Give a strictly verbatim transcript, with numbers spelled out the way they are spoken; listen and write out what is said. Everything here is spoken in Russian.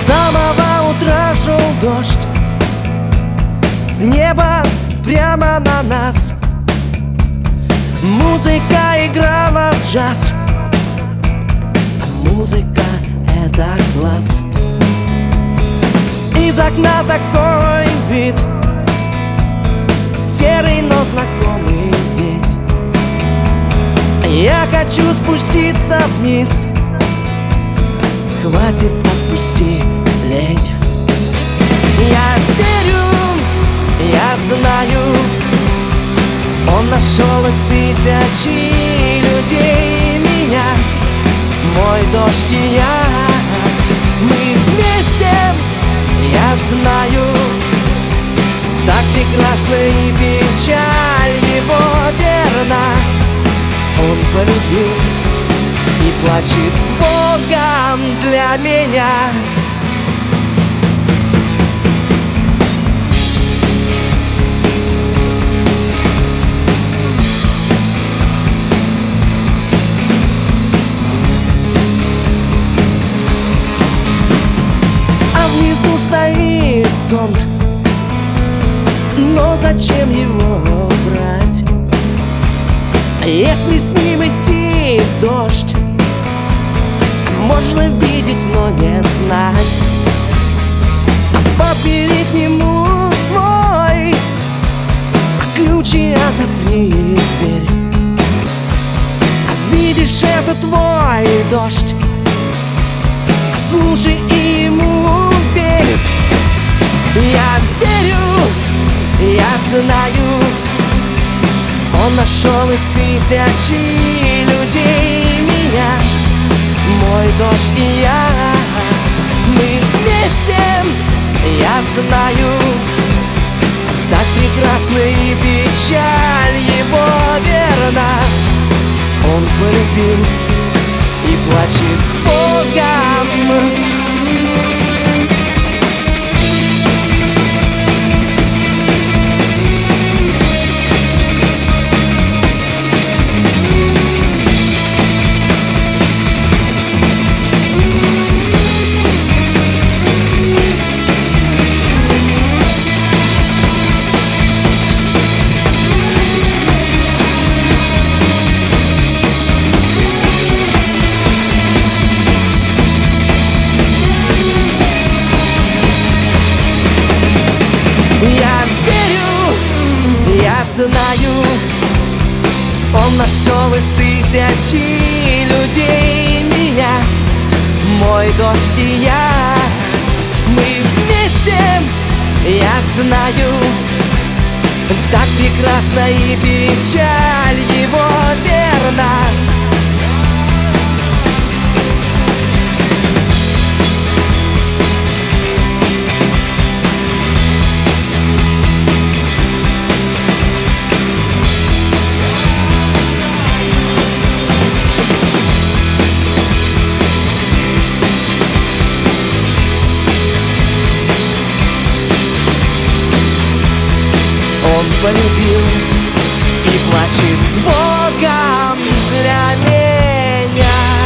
самого утра шел дождь с неба прямо на нас. Музыка играла джаз, музыка — это класс. Из окна такой вид, серый, но знакомый день. Я хочу спуститься вниз, хватит, отпусти, лень. Я верю, я знаю, он нашел из тысячи людей меня, мой дождь и я. Мы вместе, я знаю, так прекрасна и печаль его верна. Он полюбил и плачет с Богом для меня. А внизу стоит зонт, но зачем его брать, если с ним идти в дождь? Можно видеть, но не знать. А побери к нему свой ключ и отопри дверь. А видишь, это твой дождь, слушай и ему верь. Я верю, я знаю, он нашел из тысячи людей меня, мой дождь и я. Мы вместе, я знаю, так прекрасна и печаль его верна. Он полюбил и плачет с Богом. Я верю, я знаю, он нашел из тысячи людей меня, мой дождь и я. Мы вместе, я знаю, так прекрасна и печаль его верна. Он полюбил и плачет с Богом для меня.